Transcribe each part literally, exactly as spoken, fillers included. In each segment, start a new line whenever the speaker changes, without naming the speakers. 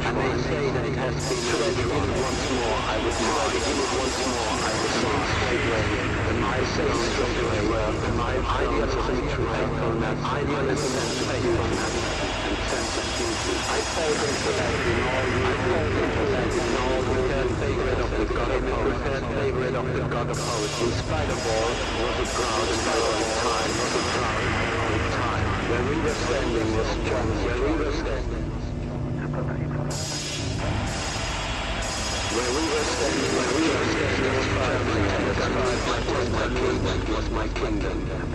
and they say that it has been treasured once more. I would mark it once more. I would mark straight away. And my say straight away were and my ideas of faithfulness, ideas of faithfulness and sense of duty. I felt into that in all. I felt into that in all. Preferred favorite of the God of poets. Preferred favorite of the God of poets. In spite of all, was it proud in my own time? Was it proud in my own time? Where we were standing was strong. Where we were standing. Where we were standing, where we were standing was Germany, and the sky was my kingdom, was my kingdom.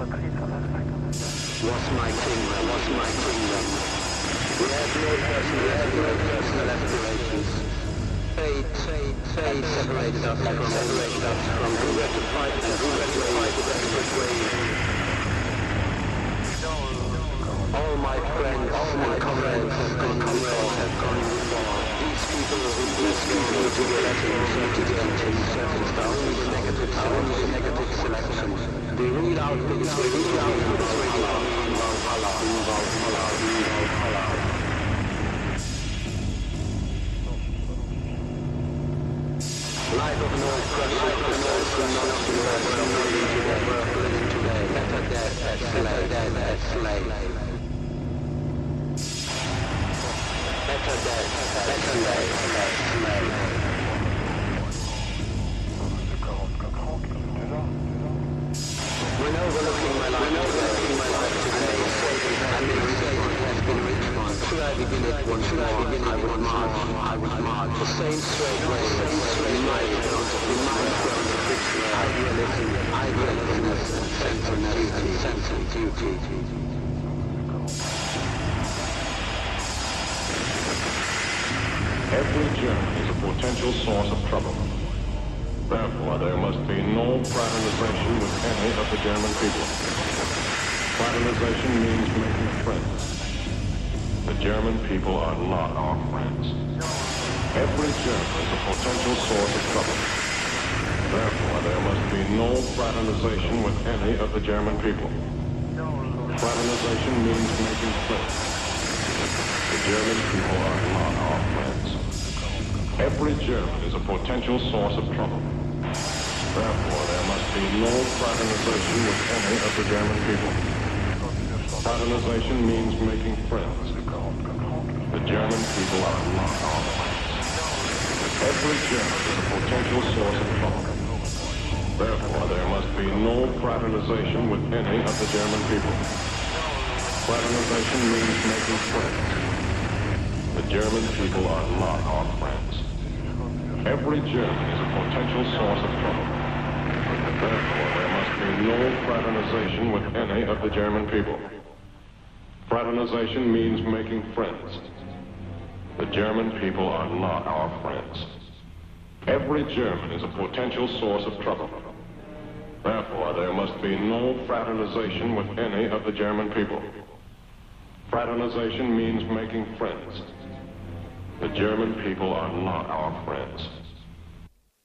Was my kingdom, was my kingdom. We had no personal, we had no personal aspirations. Fate, fate, fate separated us from, separated us from who were to fight and who were to fight the desperate way. All my friends and comrades have gone before, have gone before. These people who these people to get at certain circumstances, negative, only negative selection. They read out things, they read out things, they read out in Valhalla, in Valhalla, in Valhalla. Life of no pressure, life of no pressure, no living today, living today. Better death as slave, death as slave. Better death, better death as slave. When overlooking my life, when overlooking my life today, and the mistake has been reached once. Should I begin it once more? I would march, I would march the same straight way, the same straight way, in my ground of victory, idealism, idealism, sense of duty, sense of duty.
Every German is a potential source of trouble. Therefore, there must be no fraternization with any of the German people. Fraternization means making friends. The German people are not our friends. Every German is a potential source of trouble. Therefore, there must be no fraternization with any of the German people. Fraternization means making friends. The German people are not our friends. Every German is a potential source of trouble. Therefore, there must be no fraternization with any of the German people. Fraternization means making friends. The German people are not our friends. Every German is a potential source of trouble. Therefore, there must be no fraternization with any of the German people. Fraternization means making friends. The German people are not our friends. Every German is a potential source of trouble. Therefore, there must be no fraternization with any of the German people. Fraternization means making friends. The German people are not our friends. Every German is a potential source of trouble. Therefore, there must be no fraternization with any of the German people. Fraternization means making friends. The German people are not our friends.